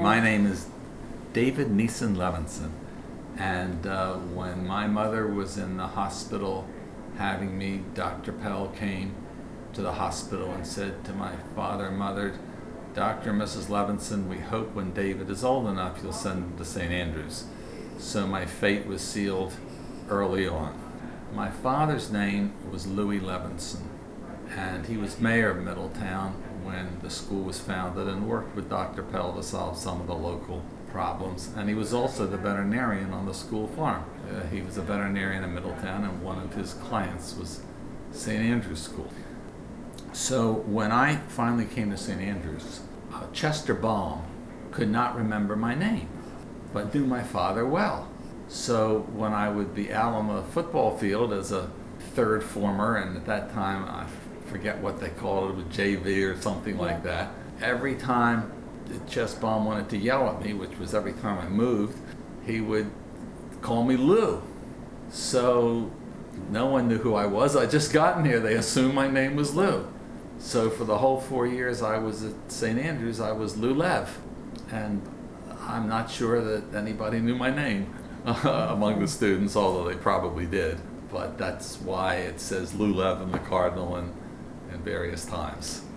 My name is David Neeson Levinson, and when my mother was in the hospital having me, Dr. Pell came to the hospital and said to my father and mother, "Dr. and Mrs. Levinson, we hope when David is old enough you'll send him to St. Andrews." So my fate was sealed early on. My father's name was Louis Levinson, and he was mayor of Middletown when the school was founded and worked with Dr. Pell to solve some of the local problems. And he was also the veterinarian on the school farm. He was a veterinarian in Middletown, and one of his clients was St. Andrews School. So when I finally came to St. Andrews, Chester Baum could not remember my name, but knew my father well. So when I would be out on the football field as a third former, and at that time I forget what they called it, with JV or something like that, every time Chester Baum wanted to yell at me, which was every time I moved, he would call me Lou. So no one knew who I was. I just gotten here. They assumed my name was Lou. So for the whole 4 years I was at St. Andrews, I was Lou Lev. And I'm not sure that anybody knew my name among the students, although they probably did. But that's why it says Lou Lev in the Cardinal and various times.